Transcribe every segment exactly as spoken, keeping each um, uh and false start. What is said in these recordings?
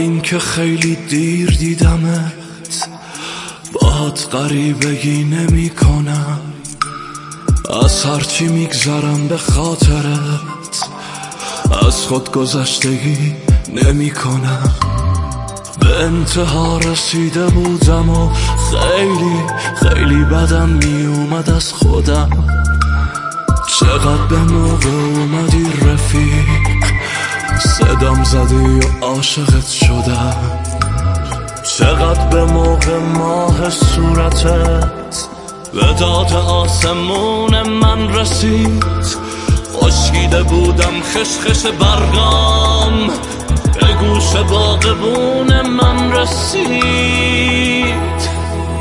اینکه خیلی دیر دیدمت، باهات غریبگی نمی کنم. از هرچی میگذرم به خاطرت، از خود گذشتگی نمی کنم. به انتها رسیده بودم و خیلی خیلی بدم می اومد از خودم. چقدر به موقع اومدی رفیق، صدام زدی و عاشقت شدم. چقدر به موقع ماه صورتت به داد آسمون من رسید. خشکیده بودم خشخش برگام، به گوش باغبون من رسید.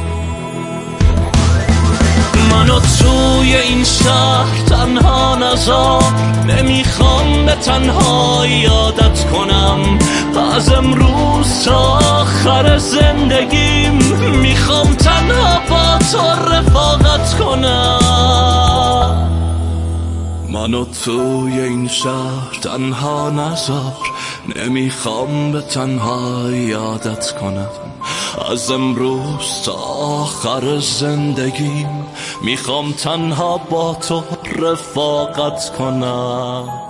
منو توی این شهر تنها نذار، نمیخوام به تنهایی عادت کنم. از امروز تا آخر زندگیم میخوام تنها با تو رفاقت کنم. منو توی این شهر تنها نذار، نمیخوام به تنهایی عادت کنم. از امروز تا آخر زندگیم میخوام تنها با تو رفاقت کنم.